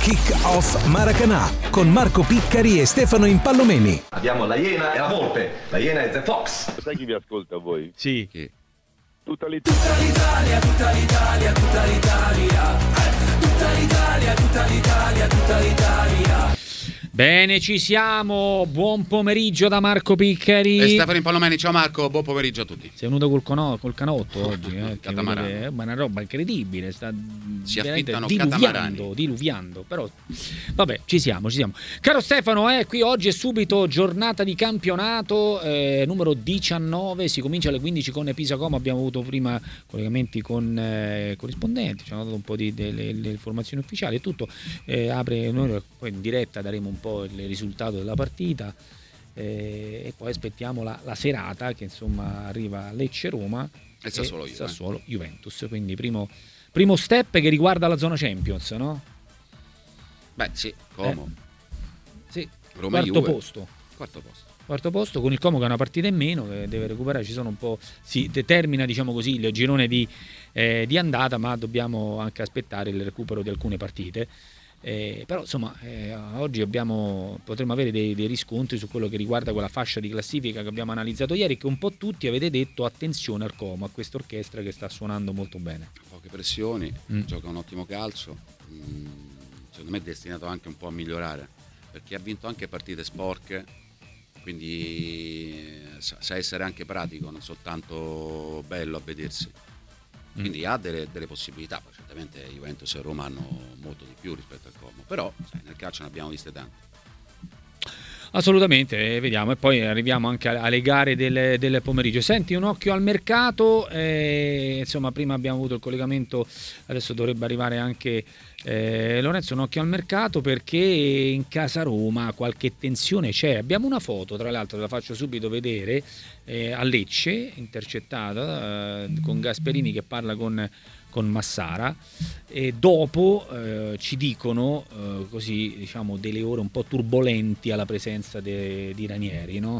Kick Off Maracanã con Marco Piccari e Stefano Impallomeni. Abbiamo la Iena e la Volpe. La Iena è The Fox. Sai chi vi ascolta a voi? Sì. Chi? Tutta l'Italia, tutta l'Italia, tutta l'Italia, tutta l'Italia, tutta l'Italia, tutta l'Italia. Bene, ci siamo. Buon pomeriggio da Marco Piccari e Stefano Impallomeni. Ciao Marco, buon pomeriggio a tutti. Sei venuto col canotto oggi, catamarano. Ma è una roba incredibile, sta si affittano diluviando, però vabbè, ci siamo. Caro Stefano, qui oggi è subito giornata di campionato, numero 19, si comincia alle 15 con Pisa Como. Abbiamo avuto prima collegamenti con corrispondenti, ci hanno dato un po' delle informazioni ufficiali e tutto. Noi poi in diretta daremo un po' il risultato della partita e poi aspettiamo la serata che insomma arriva Lecce-Roma e Sassuolo-Juventus, quindi primo step che riguarda la zona Champions, no? Beh sì, Como sì, Roma quarto posto con il Como che ha una partita in meno, che deve recuperare. Ci sono un po', si determina, diciamo così, il girone di andata, ma dobbiamo anche aspettare il recupero di alcune partite. Però insomma oggi potremo avere dei riscontri su quello che riguarda quella fascia di classifica che abbiamo analizzato ieri, che un po' tutti avete detto attenzione al Como, a questa orchestra che sta suonando molto bene, poche pressioni, gioca un ottimo calcio, secondo me è destinato anche un po' a migliorare perché ha vinto anche partite sporche, quindi sa essere anche pratico, non soltanto bello a vedersi. Quindi ha delle possibilità. Poi certamente Juventus e Roma hanno molto di più rispetto al Como, però nel calcio ne abbiamo viste tante. Assolutamente, vediamo, e poi arriviamo anche alle gare del pomeriggio. Senti, un occhio al mercato, insomma prima abbiamo avuto il collegamento, adesso dovrebbe arrivare anche Lorenzo. Un occhio al mercato perché in casa Roma qualche tensione c'è. Abbiamo una foto, tra l'altro la faccio subito vedere, a Lecce, intercettata con Gasperini che parla con Massara, e dopo ci dicono così, diciamo, delle ore un po' turbolenti alla presenza di Ranieri, no?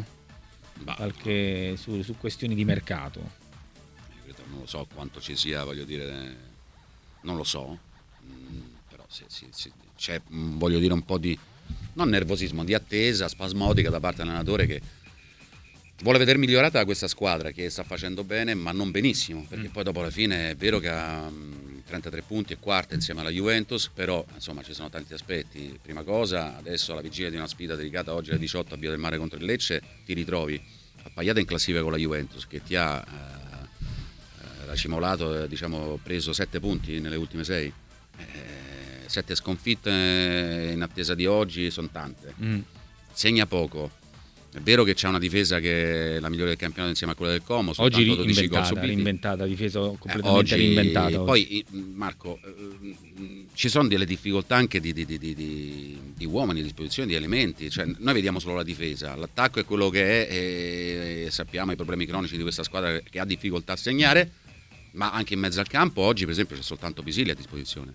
Su questioni di mercato. Non lo so quanto ci sia, voglio dire, non lo so, però c'è, voglio dire, un po' di non nervosismo, di attesa spasmodica da parte dell'allenatore che vuole vedere migliorata questa squadra che sta facendo bene, ma non benissimo, perché poi dopo alla fine è vero che ha 33 punti e quarta insieme alla Juventus, però insomma ci sono tanti aspetti. Prima cosa, adesso alla vigilia di una sfida delicata, oggi alle 18 a Via del Mare contro il Lecce, ti ritrovi appaiata in classifica con la Juventus che ti ha racimolato, diciamo, preso 7 punti nelle ultime 6, 7 sconfitte in attesa di oggi sono tante, segna poco. È vero che c'è una difesa che è la migliore del campionato insieme a quella del Como, oggi reinventata, difesa completamente reinventata. Poi Marco, ci sono delle difficoltà anche di uomini a disposizione, di elementi, cioè noi vediamo solo la difesa, l'attacco è quello che è e sappiamo i problemi cronici di questa squadra che ha difficoltà a segnare, ma anche in mezzo al campo oggi per esempio c'è soltanto Pisili a disposizione,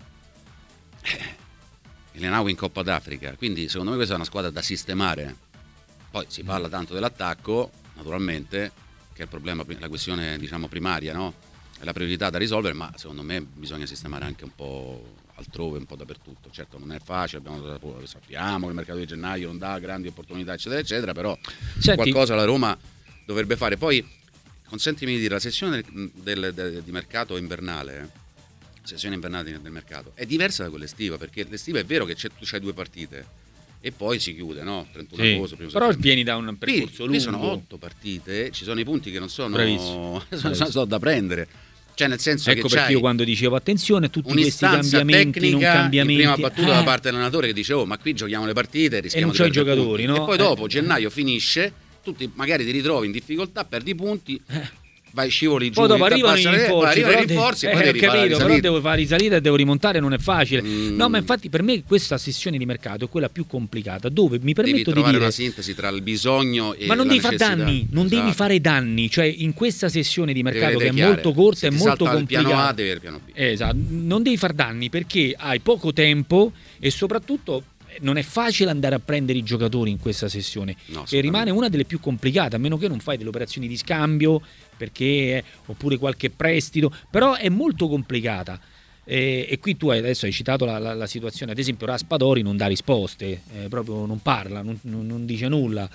Elenaui in Coppa d'Africa, quindi secondo me questa è una squadra da sistemare. Poi si parla tanto dell'attacco, naturalmente, che è il problema, la questione, diciamo, primaria, no? È la priorità da risolvere, ma secondo me bisogna sistemare anche un po' altrove, un po' dappertutto. Certo non è facile, sappiamo che il mercato di gennaio non dà grandi opportunità, eccetera, eccetera, però qualcosa la Roma dovrebbe fare. Poi, consentimi di dire, la sessione di mercato invernale, sessione invernale del mercato, è diversa da quella estiva, perché l'estiva è vero che tu c'hai 2 partite, e poi si chiude, no? 31 agosto, primo però settembre. vieni da un percorso lungo. Qui sono 8 partite, ci sono i punti che non sono da prendere. Cioè nel senso ecco che perché io quando dicevo attenzione tutti questi cambiamenti, tecnica, non cambiamenti, prima battuta da parte dell'allenatore che dice ma qui giochiamo le partite, rischiamo e non c'ho i giocatori, punti. no? E poi dopo gennaio finisce, tutti magari ti ritrovi in difficoltà, perdi punti, vai, scivoli giù, poi dopo arrivano i rinforzi, poi devi capito, però devo fare risalita e devo rimontare, non è facile. No, ma infatti per me questa sessione di mercato è quella più complicata, dove mi permetto di trovare dire una sintesi tra il bisogno e ma non la devi fare necessità. danni, non Esatto. devi fare danni, cioè in questa sessione di mercato che è chiare. molto corta Se e ti molto salta complicata. Il piano A devi avere il piano B. Esatto, non devi fare danni perché hai poco tempo e soprattutto non è facile andare a prendere i giocatori in questa sessione, e rimane una delle più complicate, a meno che non fai delle operazioni di scambio, perché oppure qualche prestito, però è molto complicata. E qui tu adesso hai citato la situazione, ad esempio Raspadori non dà risposte, proprio non parla, non dice nulla,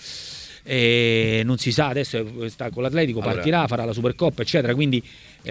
non si sa, adesso sta con l'Atletico, partirà, farà la Supercoppa eccetera, quindi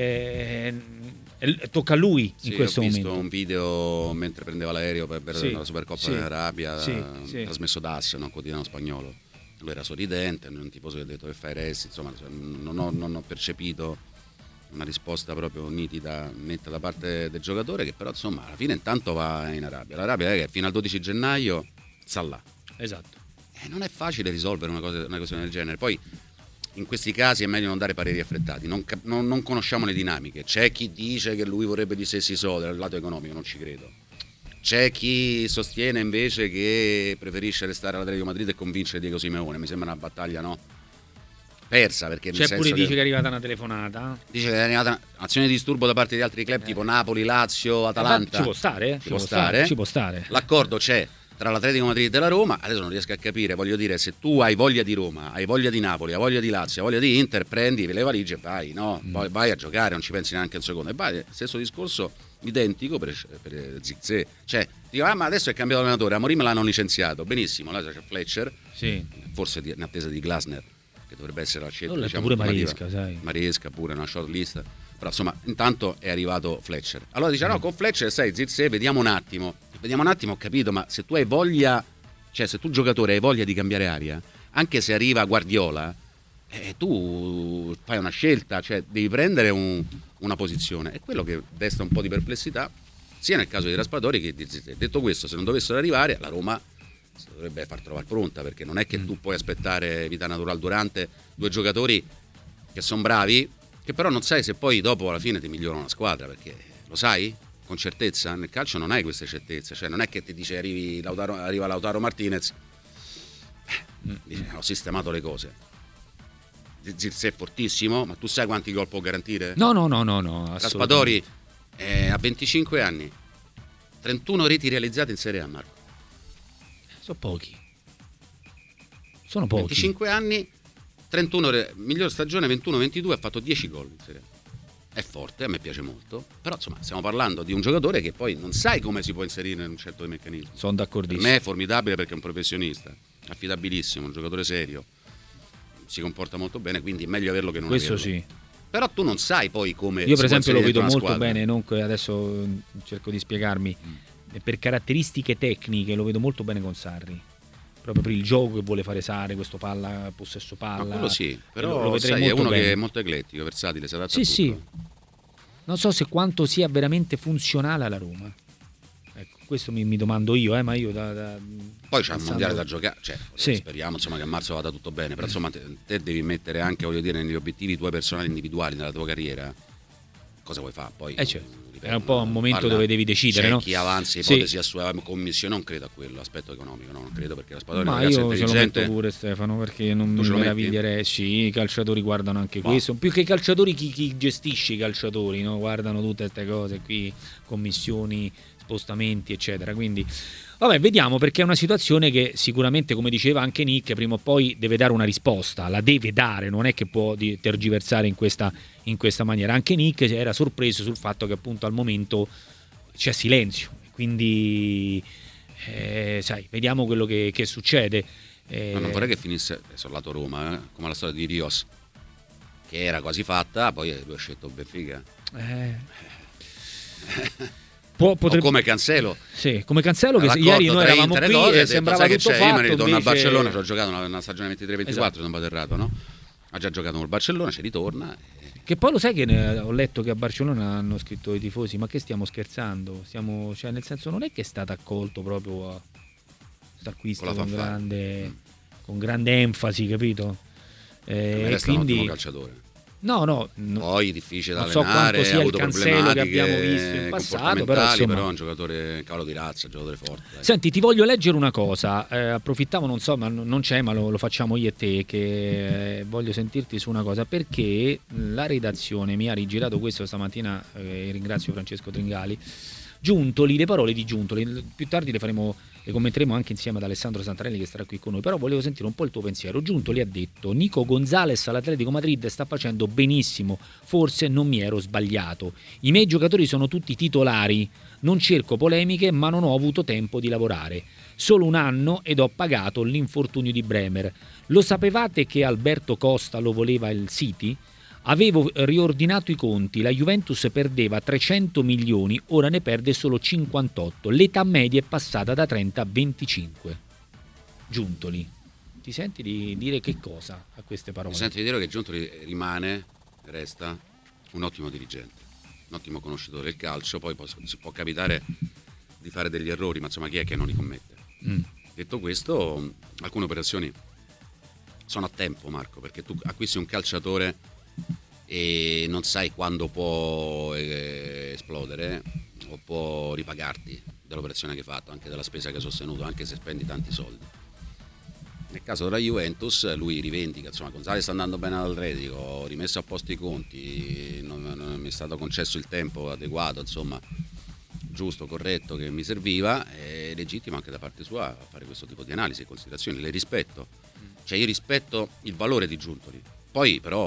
tocca a lui in questo momento. Ho visto un video mentre prendeva l'aereo per la Supercoppa d'Arabia, trasmesso da AS, un quotidiano spagnolo. Lui era sorridente, un tifoso che ha detto che fai resti, insomma non ho percepito una risposta proprio nitida, netta da parte del giocatore, che però insomma alla fine intanto va in Arabia. L'Arabia è che fino al 12 gennaio sta là. Esatto. Non è facile risolvere una questione del genere. Poi in questi casi è meglio non dare pareri affrettati, non conosciamo le dinamiche. C'è chi dice che lui vorrebbe di stessi soldi dal lato economico, non ci credo. C'è chi sostiene invece che preferisce restare all'Atletico Madrid e convincere Diego Simeone. Mi sembra una battaglia persa, perché c'è pure dice che è arrivata una telefonata, dice che è arrivata un'azione di disturbo da parte di altri club tipo Napoli, Lazio, Atalanta. Ci può stare. L'accordo c'è tra l'Atletico Madrid e la Roma. Adesso non riesco a capire, voglio dire, se tu hai voglia di Roma, hai voglia di Napoli, hai voglia di Lazio, hai voglia di Inter, prendi le valigie e vai, no? Poi vai a giocare, non ci pensi neanche un secondo. E vai, stesso discorso identico per Zirkzee. Cioè, dico, ma adesso è cambiato allenatore, Amorim l'hanno licenziato, benissimo, là c'è Fletcher, forse in attesa di Glasner, che dovrebbe essere la scelta, diciamo, pure Maresca, sai. Maresca pure una short list, però insomma intanto è arrivato Fletcher. Allora dice no, con Fletcher sai Zirkzee, vediamo un attimo, ho capito, ma se tu hai voglia, cioè se tu giocatore hai voglia di cambiare aria, anche se arriva Guardiola, tu fai una scelta, cioè devi prendere una posizione. È quello che desta un po' di perplessità sia nel caso di Raspadori che di Zirkzee. Detto questo, se non dovessero arrivare, la Roma si dovrebbe far trovare pronta, perché non è che tu puoi aspettare vita natural durante due giocatori che sono bravi, che però non sai se poi dopo alla fine ti migliorano la squadra, perché lo sai con certezza. Nel calcio non hai queste certezze, cioè non è che ti dice arriva Lautaro Martinez, dice, ho sistemato le cose. Zirkzee è fortissimo, ma tu sai quanti gol può garantire? No. Raspadori ha 25 anni, 31 reti realizzate in Serie A, Marco. Sono pochi. 25 anni, 31 miglior stagione, 21-22, ha fatto 10 gol in Serie A. È forte, a me piace molto, però insomma stiamo parlando di un giocatore che poi non sai come si può inserire in un certo meccanismo. Sono d'accordissimo. Per me è formidabile perché è un professionista, affidabilissimo, un giocatore serio, si comporta molto bene, quindi è meglio averlo che non questo averlo. Sì. Però tu non sai poi come. Io per esempio lo vedo molto squadra. bene, adesso cerco di spiegarmi. Per caratteristiche tecniche lo vedo molto bene con Sarri, proprio per il gioco che vuole fare Sarri, questo possesso palla. Ma quello sì, però lo vedrei sai, è molto uno bene. che è molto eclettico, versatile, si adatta a tutto. Sì. Non so se quanto sia veramente funzionale alla Roma. Ecco, questo mi domando io, ma io poi c'è un mondiale da giocare, cioè, sì. Speriamo insomma che a marzo vada tutto bene, però insomma te devi mettere anche, voglio dire, negli obiettivi tuoi personali individuali nella tua carriera. Cosa vuoi fare? Poi certo. È un po' un momento dove devi decidere, c'è no? chi avanza ipotesi a sua commissione, non credo a quello, aspetto economico, no? Non credo, perché la Raspadori è un Ma ragazzo io ce lo intelligente. metto pure, Stefano, perché non mi meraviglierei. Sì, i calciatori guardano anche questo. Più che i calciatori, chi gestisce i calciatori, no? Guardano tutte queste cose qui, commissioni, spostamenti, eccetera. Quindi vabbè, vediamo, perché è una situazione che sicuramente, come diceva anche Nick, prima o poi deve dare una risposta, la deve dare, non è che può tergiversare in questa maniera. Anche Nick era sorpreso sul fatto che appunto al momento c'è silenzio, quindi sai, vediamo quello che succede. Ma non vorrei che finisse sul lato Roma, come la storia di Rios, che era quasi fatta, poi lui ha scelto il Benfica. Potrebbe... come Cancelo. Sì, come Cancelo, che ieri noi eravamo qui e sembrava tutto fatto. Ritorno a Barcellona, ci ho giocato una stagione 23-24, esatto. Se non vado errato, no? Ha già giocato col Barcellona, ci ritorna. Che poi lo sai che ho letto che a Barcellona hanno scritto i tifosi, ma che stiamo scherzando? Cioè, nel senso, non è che è stato accolto proprio a quest'acquisto con grande enfasi, capito? E quindi un ottimo calciatore. No. Poi difficile da allenare, quanto sia ha avuto Cancelo che abbiamo visto in passato, però è un giocatore cavolo di razza, un giocatore forte. Dai. Senti, ti voglio leggere una cosa, approfittavo, non so, ma non c'è, ma lo facciamo io e te, che voglio sentirti su una cosa, perché la redazione mi ha rigirato questo stamattina, ringrazio Francesco Tringali, Giuntoli, le parole di Giuntoli, più tardi le commenteremo anche insieme ad Alessandro Santarelli che starà qui con noi, però volevo sentire un po' il tuo pensiero. Giuntoli ha detto: Nico Gonzalez all'Atletico Madrid sta facendo benissimo, forse non mi ero sbagliato, i miei giocatori sono tutti titolari, non cerco polemiche ma non ho avuto tempo di lavorare, solo un anno ed ho pagato l'infortunio di Bremer. Lo sapevate che Alberto Costa lo voleva il City? Avevo riordinato i conti, la Juventus perdeva 300 milioni, ora ne perde solo 58. L'età media è passata da 30 a 25. Giuntoli, ti senti di dire che cosa a queste parole? Mi sento di dire che Giuntoli resta un ottimo dirigente, un ottimo conoscitore del calcio, poi si può capitare di fare degli errori, ma insomma chi è che non li commette? Detto questo, alcune operazioni sono a tempo, Marco, perché tu acquisti un calciatore e non sai quando può esplodere o può ripagarti dell'operazione che hai fatto, anche della spesa che hai sostenuto, anche se spendi tanti soldi. Nel caso della Juventus lui rivendica, insomma, Gonzalez sta andando bene all'Atletico, ho rimesso a posto i conti, non mi è stato concesso il tempo adeguato, insomma, giusto, corretto, che mi serviva, è legittimo anche da parte sua fare questo tipo di analisi e considerazioni, le rispetto, cioè io rispetto il valore di Giuntoli. Poi però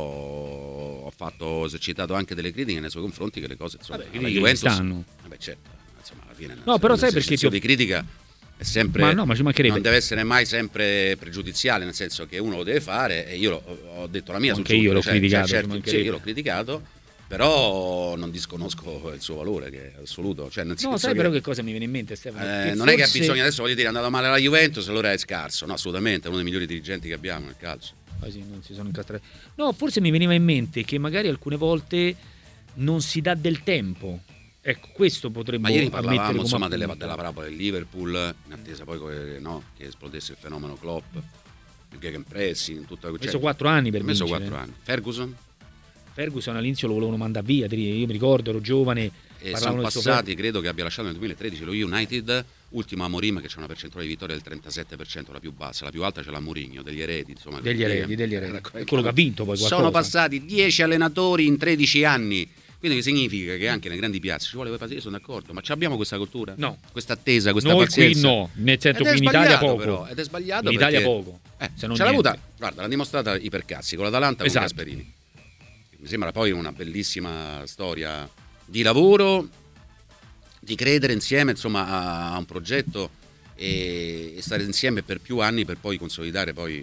ho esercitato anche delle critiche nei suoi confronti, che le cose, insomma, la Juventus stanno. Vabbè, certo, insomma, alla fine no, però sai perché di critica è sempre, ma ci mancherebbe, non deve essere mai sempre pregiudiziale, nel senso che uno lo deve fare, e io ho detto la mia anche io l'ho criticato, certo, sì, io l'ho criticato, però non disconosco il suo valore, che è assoluto, cioè, nel senso, no, sai, però che cosa mi viene in mente, Stefano? Non forse... è che ha bisogno, adesso voglio dire, è andato male la Juventus, allora è scarso, no, assolutamente, è uno dei migliori dirigenti che abbiamo nel calcio. Sì, non si sono incastrati. No, forse mi veniva in mente che magari alcune volte non si dà del tempo. Ecco, questo potremmo. Ma ieri parlavamo, insomma, della parabola del Liverpool, in attesa poi che esplodesse il fenomeno Klopp, il gegenpressing, tutto quello che c'è. Ha messo 4 anni per vincere. 4 anni. Ferguson all'inizio lo volevano mandare via, io mi ricordo, ero giovane. E sono passati, credo che abbia lasciato nel 2013 lo United, ultimo a Morim, che c'è una percentuale di vittoria del 37%, la più bassa, la più alta c'è la Mourinho, degli eredi, insomma. Degli eredi. È quello che ha vinto poi qualcosa. Sono passati 10 allenatori in 13 anni, quindi significa che anche nelle grandi piazze ci vuole io sono d'accordo, ma abbiamo questa cultura? No. Questa attesa, questa pazienza? Qui no, nel senso che in Italia poco. Però, ed è sbagliato in Italia poco. Ce l'ha avuta, guarda, l'ha dimostrata Ipercazzi con l'Atalanta, con Gasperini. Mi sembra poi una bellissima storia di lavoro, di credere insieme, insomma, a un progetto e stare insieme per più anni per poi consolidare poi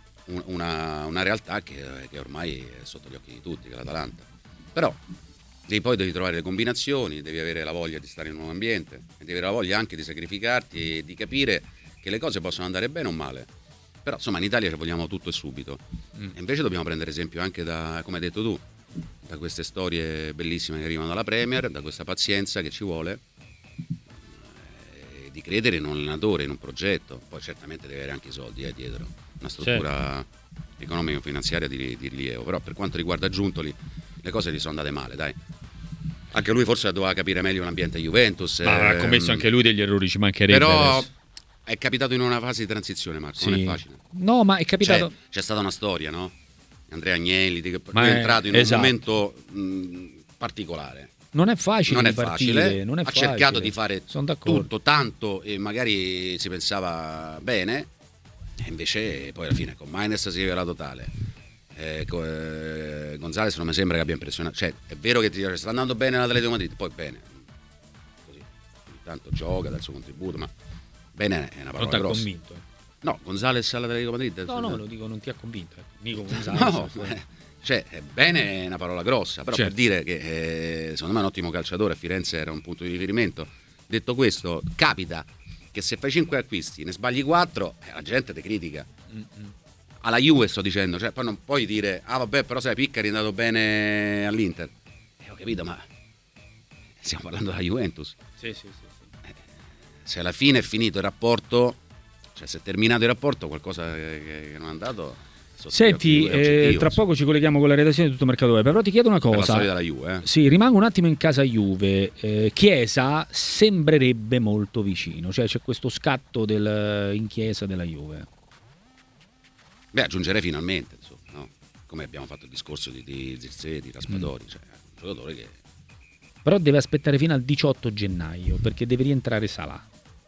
una realtà che ormai è sotto gli occhi di tutti, che è l'Atalanta. Però devi trovare le combinazioni, devi avere la voglia di stare in un nuovo ambiente, devi avere la voglia anche di sacrificarti e di capire che le cose possono andare bene o male. Però insomma in Italia ci vogliamo tutto e subito. E invece dobbiamo prendere esempio anche da, come hai detto tu, da queste storie bellissime che arrivano dalla Premier, da questa pazienza che ci vuole, di credere in un allenatore, in un progetto. Poi certamente deve avere anche i soldi dietro, una struttura economico-finanziaria di rilievo. Però per quanto riguarda Giuntoli le cose gli sono andate male, dai. Anche lui forse doveva capire meglio l'ambiente Juventus. Ha commesso anche lui degli errori, ci mancherebbe. Però adesso. È capitato in una fase di transizione, Marco, non è facile. No, ma è capitato. C'è stata una storia, no? Andrea Agnelli, che è entrato in un momento particolare. Non è facile. Non è facile. Non è ha cercato di fare tutto tanto e magari si pensava bene, e invece poi alla fine con Maines si è rivelato tale. Gonzalez non mi sembra che abbia impressionato. Cioè, è vero che sta andando bene l'Atletico Madrid, poi bene. Così. Ogni tanto gioca, dà il suo contributo, ma bene è una parola grossa. Non ti ha convinto? No, Gonzalez all'Atletico Madrid? No, lo dico, non ti ha convinto. Nico Gonzalez. No, cioè, bene è una parola grossa, però per dire che secondo me è un ottimo calciatore, a Firenze era un punto di riferimento. Detto questo, capita che se fai 5 acquisti, ne sbagli 4, la gente ti critica. Alla Juve sto dicendo, cioè poi non puoi dire vabbè, però sai, Piccari è andato bene all'Inter. Ho capito, ma stiamo parlando della Juventus. Sì. Se alla fine è finito il rapporto, cioè se è terminato il rapporto, qualcosa che non è andato. Senti, tra poco ci colleghiamo con la redazione di Tutto Mercato Web, però ti chiedo una cosa. Per la storia della Juve, Sì, rimango un attimo in casa Juve. Chiesa sembrerebbe molto vicino, cioè c'è questo scatto in Chiesa della Juve. Beh, aggiungerei finalmente, insomma, no? Come abbiamo fatto il discorso di Zirze, di Raspadori, cioè un giocatore che però deve aspettare fino al 18 gennaio perché deve rientrare Salah.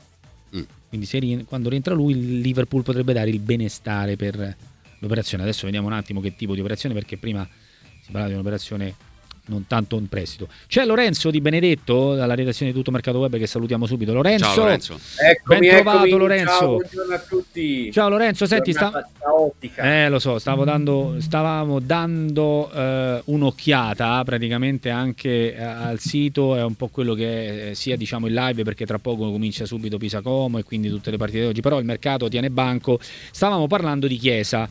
Quindi quando rientra lui il Liverpool potrebbe dare il benestare per l'operazione. Adesso vediamo un attimo che tipo di operazione, perché prima si parlava di un'operazione non tanto in prestito. C'è Lorenzo Di Benedetto dalla redazione di Tutto Mercato Web, che salutiamo subito. Lorenzo, ciao Lorenzo. Eccomi, ben trovato eccomi. Lorenzo. Ciao, buongiorno a tutti. Ciao Lorenzo, senti, caotica. lo so, stavamo dando un'occhiata praticamente anche al sito, è un po' quello che sia diciamo in live, perché tra poco comincia subito Pisa Como e quindi tutte le partite di oggi, però il mercato tiene banco. Stavamo parlando di Chiesa,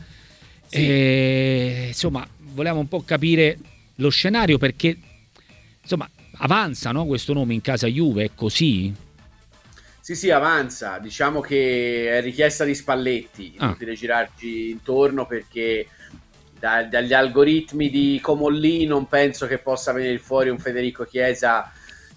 e, insomma, volevamo un po' capire lo scenario, perché insomma avanza, no, questo nome in casa Juve, è così? Sì, avanza. Diciamo che è richiesta di Spalletti, inutile girarci intorno, perché dagli algoritmi di Comolli non penso che possa venire fuori un Federico Chiesa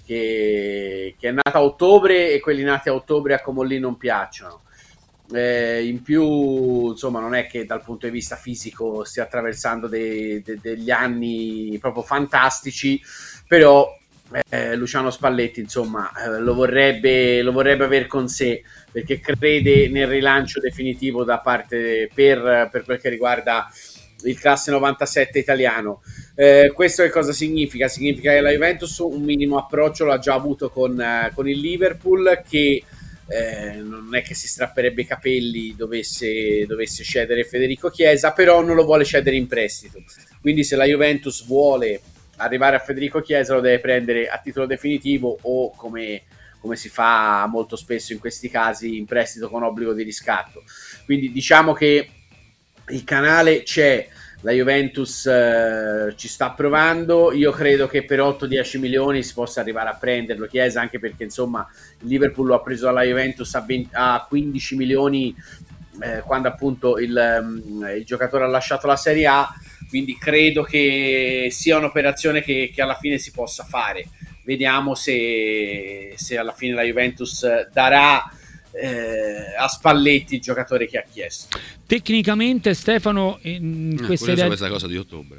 che è nato a ottobre, e quelli nati a ottobre a Comolli non piacciono. In più, insomma, non è che dal punto di vista fisico stia attraversando degli anni proprio fantastici, però Luciano Spalletti, insomma, lo vorrebbe aver con sé, perché crede nel rilancio definitivo da parte per quel che riguarda il classe 97 italiano. Questo che cosa significa? Significa che la Juventus un minimo approccio l'ha già avuto con il Liverpool, che non è che si strapperebbe i capelli dovesse cedere Federico Chiesa, però non lo vuole cedere in prestito. Quindi se la Juventus vuole arrivare a Federico Chiesa lo deve prendere a titolo definitivo, o come si fa molto spesso in questi casi, in prestito con obbligo di riscatto. Quindi diciamo che il canale c'è, la Juventus ci sta provando. Io credo che per 8-10 milioni si possa arrivare a prenderlo Chiesa, anche perché insomma il Liverpool lo ha preso dalla Juventus a 15 milioni quando appunto il giocatore ha lasciato la Serie A, quindi credo che sia un'operazione che alla fine si possa fare. Vediamo se alla fine la Juventus darà a Spalletti il giocatore che ha chiesto. Tecnicamente, Stefano, in questa cosa di ottobre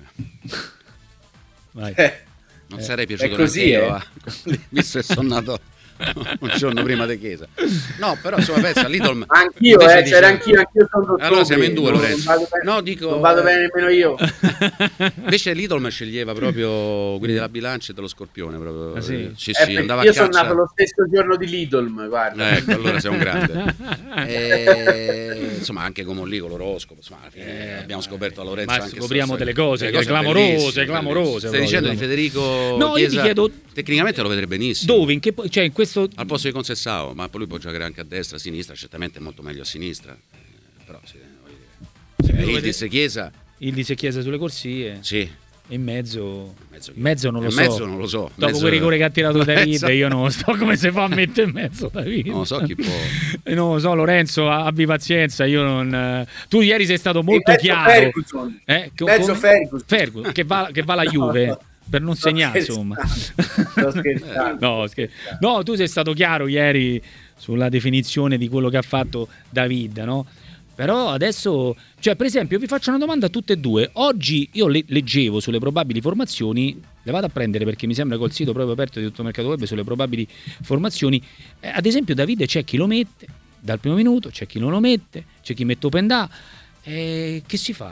non sarei piaciuto così, visto che sono nato un giorno prima di Chiesa. No, però insomma pensa Lidl. Anch'io anch'io sono d'ottobre. Allora siamo in due, Lorenzo. Non vado bene nemmeno io. Invece Lidl sceglieva proprio quelli della bilancia e dello scorpione proprio. Sì, andava io a caccia. Sono nato lo stesso giorno di Lidl, guarda. Ecco, allora sei un grande. Insomma, anche come lì con l'oroscopo, insomma, alla fine abbiamo scoperto a Lorenzo, ma anche scopriamo delle cose clamorose. Stai dicendo di Federico No, Chiesa, io ti chiedo, tecnicamente lo vedrebbe benissimo. dove, in questo al posto di Conceição, ma poi lui può giocare anche a destra, a sinistra, certamente è molto meglio a sinistra, però il disse Chiesa sulle corsie, sì, in mezzo non lo so. Dopo quel rigore che ha tirato David, io non so come si fa a mettere in mezzo David. Non lo so chi può. Non lo so, Lorenzo, abbi pazienza. Io non. Tu ieri sei stato molto chiaro. Ferguson che va alla Juve. Per non segnare, insomma. No, tu sei stato chiaro ieri sulla definizione di quello che ha fatto David, no? Però adesso, cioè, per esempio, vi faccio una domanda a tutte e due. Oggi io leggevo sulle probabili formazioni, le vado a prendere perché mi sembra col sito proprio aperto di Tutto Mercato Web sulle probabili formazioni. Ad esempio, David c'è chi lo mette dal primo minuto, c'è chi non lo mette, c'è chi mette Openda. Che si fa?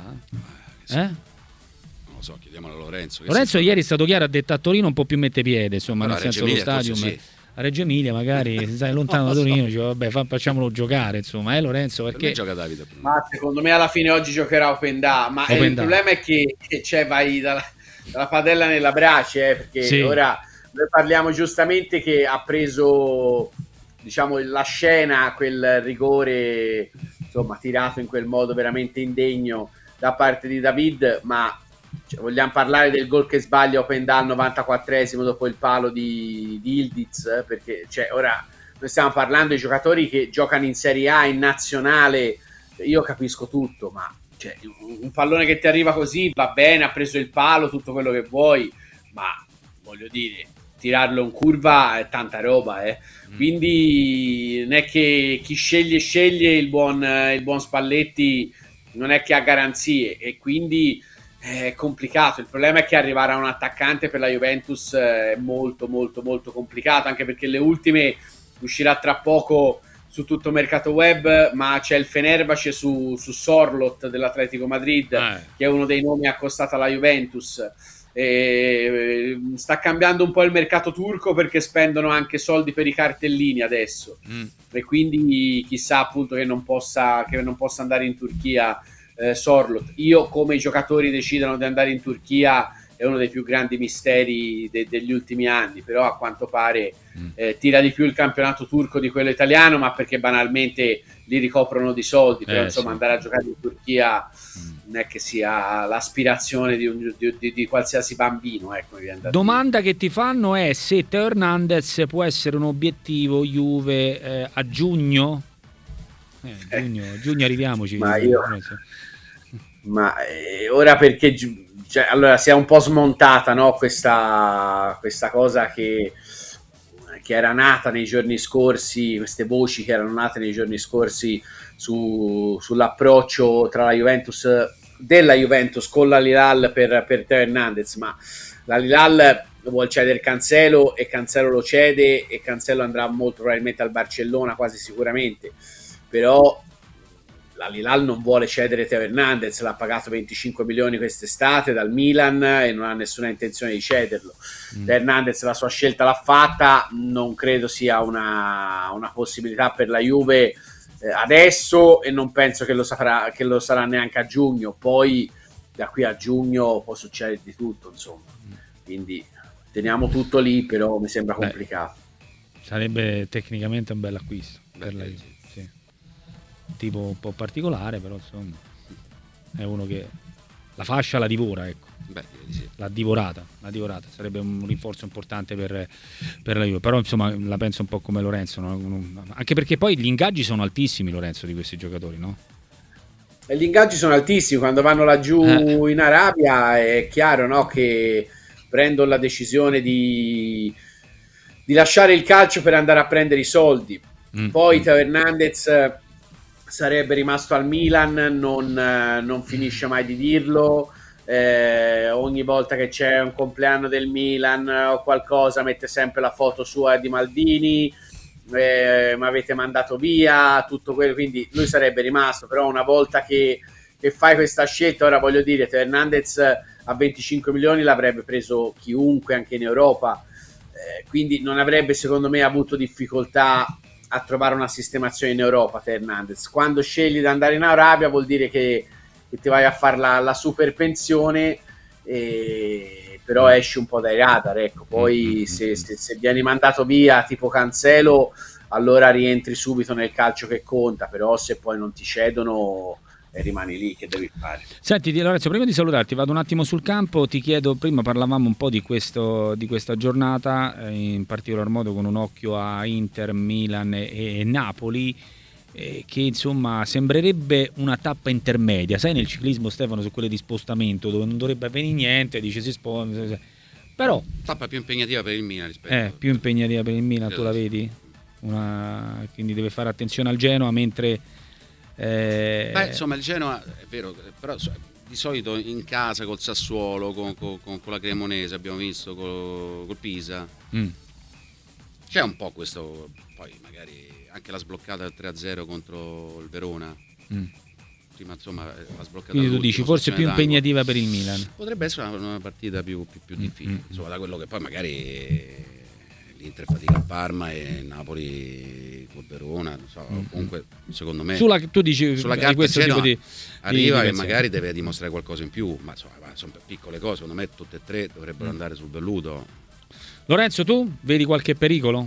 So, chiediamo a Lorenzo. Lorenzo ieri è stato chiaro, ha detto a Torino non può più mettere piede, insomma, nel senso lo stadium. Sì. A Reggio Emilia magari sai lontano da Torino, dice, vabbè, facciamolo giocare, insomma, Lorenzo, perché gioca Davide. Ma secondo me alla fine oggi giocherà Openda, ma il problema è che vai dalla padella nella brace, perché ora noi parliamo giustamente che ha preso, diciamo, la scena, quel rigore, insomma, tirato in quel modo veramente indegno da parte di David, ma vogliamo parlare del gol che sbaglia Openda al 94esimo dopo il palo di Ildiz, perché ora noi stiamo parlando di giocatori che giocano in Serie A, in nazionale. Io capisco tutto, ma un pallone che ti arriva così va bene, ha preso il palo, tutto quello che vuoi, ma voglio dire, tirarlo in curva è tanta roba, quindi non è che chi sceglie il buon Spalletti non è che ha garanzie, e quindi È complicato, il problema è che arrivare a un attaccante per la Juventus è molto molto molto complicato, anche perché le ultime uscirà tra poco su tutto il mercato web, ma c'è il Fenerbahce su Sorloth dell'Atletico Madrid, che è uno dei nomi accostato alla Juventus. Sta cambiando un po' il mercato turco, perché spendono anche soldi per i cartellini adesso, e quindi chissà appunto che non possa andare in Turchia Sorloth. Io, come i giocatori decidano di andare in Turchia, è uno dei più grandi misteri degli ultimi anni, però a quanto pare tira di più il campionato turco di quello italiano, ma perché banalmente li ricoprono di soldi, però insomma sì, andare a giocare in Turchia non è che sia l'aspirazione di qualsiasi bambino, ecco. Domanda che ti fanno è se Teo Hernandez può essere un obiettivo Juve a giugno? Giugno arriviamoci. Ma ora, perché allora si è un po' smontata, no, questa cosa che era nata nei giorni scorsi, queste voci che erano nate nei giorni scorsi sull'approccio tra della Juventus con l'Al-Hilal per Teo Hernandez, ma l'Al-Hilal vuol cedere Cancelo e Cancelo lo cede, e Cancelo andrà molto probabilmente al Barcellona, quasi sicuramente, però l'Al-Hilal non vuole cedere Teo Hernandez, l'ha pagato 25 milioni quest'estate dal Milan e non ha nessuna intenzione di cederlo. Teo Hernandez la sua scelta l'ha fatta, non credo sia una possibilità per la Juve adesso, e non penso che lo sarà neanche a giugno. Poi da qui a giugno può succedere di tutto, insomma, quindi teniamo tutto lì, però mi sembra complicato. Sarebbe tecnicamente un bel acquisto per la Juve. Tipo un po' particolare, però insomma è uno che la fascia la divora, ecco. Sì. L'ha divorata, sarebbe un rinforzo importante per la Juve, però insomma la penso un po' come Lorenzo, no? Anche perché poi gli ingaggi sono altissimi, Lorenzo, di questi giocatori, no? E gli ingaggi sono altissimi, quando vanno laggiù in Arabia è chiaro, no, che prendono la decisione di lasciare il calcio per andare a prendere i soldi. Poi Teo Hernandez sarebbe rimasto al Milan, non finisce mai di dirlo, ogni volta che c'è un compleanno del Milan o qualcosa mette sempre la foto sua di Maldini, mi avete mandato via, tutto quello, quindi lui sarebbe rimasto. Però una volta che fai questa scelta, ora voglio dire, Teo Hernandez a 25 milioni l'avrebbe preso chiunque anche in Europa, quindi non avrebbe secondo me avuto difficoltà a trovare una sistemazione in Europa. Teo Hernandez, quando scegli di andare in Arabia, vuol dire che ti vai a fare la super pensione, però esci un po' dai radar, ecco. Poi se vieni mandato via tipo Cancelo, allora rientri subito nel calcio che conta, però se poi non ti cedono e rimani lì, che devi fare? Senti Lorenzo, prima di salutarti vado un attimo sul campo, ti chiedo, prima parlavamo un po' di questa giornata, in particolar modo con un occhio a Inter, Milan e Napoli, che insomma sembrerebbe una tappa intermedia, sai, nel ciclismo, Stefano, su quelle di spostamento dove non dovrebbe avvenire niente, dice si sposta, però tappa più impegnativa per il Milan rispetto più impegnativa per il Milan, tu la vedi? Quindi deve fare attenzione al Genoa, mentre insomma il Genoa è vero, però di solito in casa col Sassuolo, con la Cremonese, abbiamo visto col Pisa, c'è un po' questo, poi magari anche la sbloccata del 3-0 contro il Verona, prima insomma la sbloccata. Quindi tu dici forse più impegnativa per il Milan, potrebbe essere una partita più difficile, insomma, da quello che poi magari l'Inter fatica a Parma e Napoli col Verona, non so, comunque secondo me tu dici sulla carta questo tipo di arriva che magari deve dimostrare qualcosa in più, ma insomma sono piccole cose, secondo me tutte e tre dovrebbero andare sul velluto. Lorenzo, tu vedi qualche pericolo?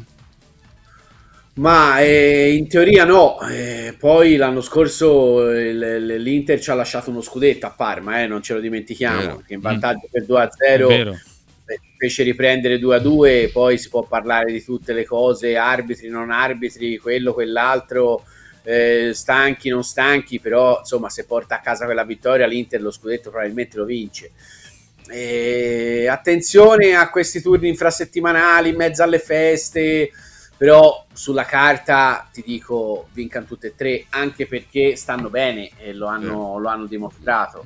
Ma in teoria no, poi l'anno scorso l'Inter ci ha lasciato uno scudetto a Parma, non ce lo dimentichiamo, perché in vantaggio per 2-0 fece riprendere 2-2, poi si può parlare di tutte le cose, arbitri, non arbitri, quello, quell'altro, stanchi, non stanchi, però insomma se porta a casa quella vittoria l'Inter lo scudetto probabilmente lo vince. Attenzione a questi turni infrasettimanali in mezzo alle feste, però sulla carta ti dico vincano tutte e tre, anche perché stanno bene e lo hanno dimostrato.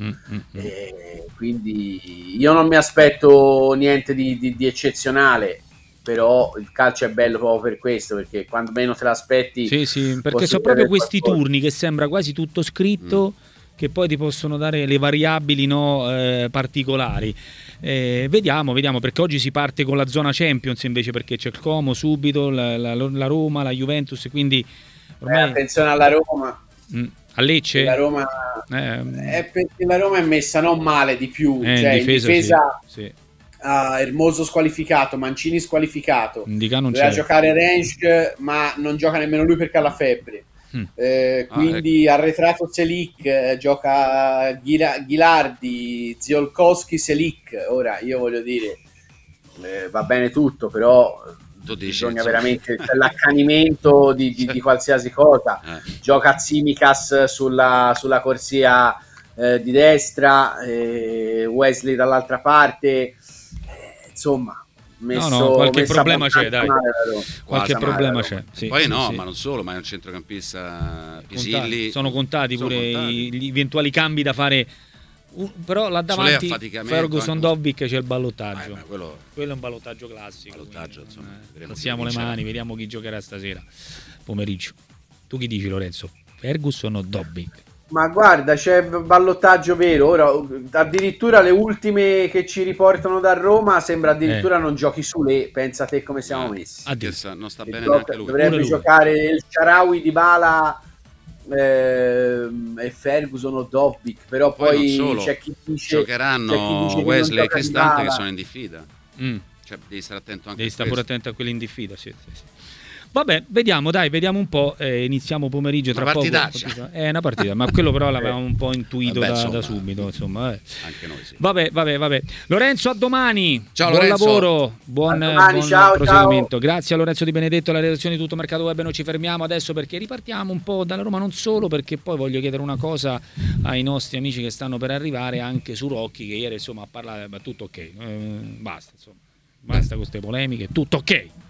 Quindi io non mi aspetto niente di eccezionale, però il calcio è bello proprio per questo, perché quando meno te l'aspetti perché sono proprio questi turni che sembra quasi tutto scritto, che poi ti possono dare le variabili particolari. Vediamo, perché oggi si parte con la zona Champions invece, perché c'è il Como subito, la Roma, la Juventus, quindi ormai... attenzione alla Roma. A Lecce? La Roma perché la Roma è messa non male di più, cioè in difesa sì. Hermoso squalificato, Mancini squalificato, doveva giocare Rensch ma non gioca nemmeno lui perché ha la febbre. Quindi arretrato Selic, gioca Ghilardi, Ziolkowski, Selic. Ora io voglio dire, va bene tutto, però bisogna veramente l'accanimento di qualsiasi cosa. Gioca Tsimikas sulla corsia di destra, Wesley dall'altra parte, insomma. Qualche problema c'è, dai. Qualche problema c'è. Poi ma non solo, ma è un centrocampista Pisilli. Sono contati pure gli eventuali cambi da fare. Però là davanti Ferguson Dobbik c'è il ballottaggio. Quello è un ballottaggio classico. Alziamo le mani, vediamo chi giocherà stasera pomeriggio. Tu chi dici, Lorenzo? Ferguson o Dobbik? Ma guarda, c'è ballottaggio vero. Ora addirittura le ultime che ci riportano da Roma sembra addirittura non giochi su le. Pensa te come siamo messi. Non sta bene neanche lui. Dovrebbe giocare il Shaarawy, Dybala e Ferguson o Dobbik, però poi c'è chi dice giocheranno Wesley e Cristante che sono in diffida. Cioè, devi stare attento anche devi stare pure attento a quelli in diffida, sì. Vabbè, vediamo un po'. Iniziamo pomeriggio tra poco. È una partita, ma quello però l'avevamo un po' intuito da subito. Insomma, anche noi sì. Vabbè. Lorenzo, a domani. Ciao, buon Lorenzo. Lavoro, buon proseguimento. Ciao. Grazie a Lorenzo Di Benedetto, alla redazione di Tutto Mercato Web. Noi ci fermiamo adesso perché ripartiamo un po' dalla Roma, non solo, perché poi voglio chiedere una cosa ai nostri amici che stanno per arrivare, anche su Rocchi, che ieri insomma ha parlato, ma tutto ok. Basta con queste polemiche, tutto ok.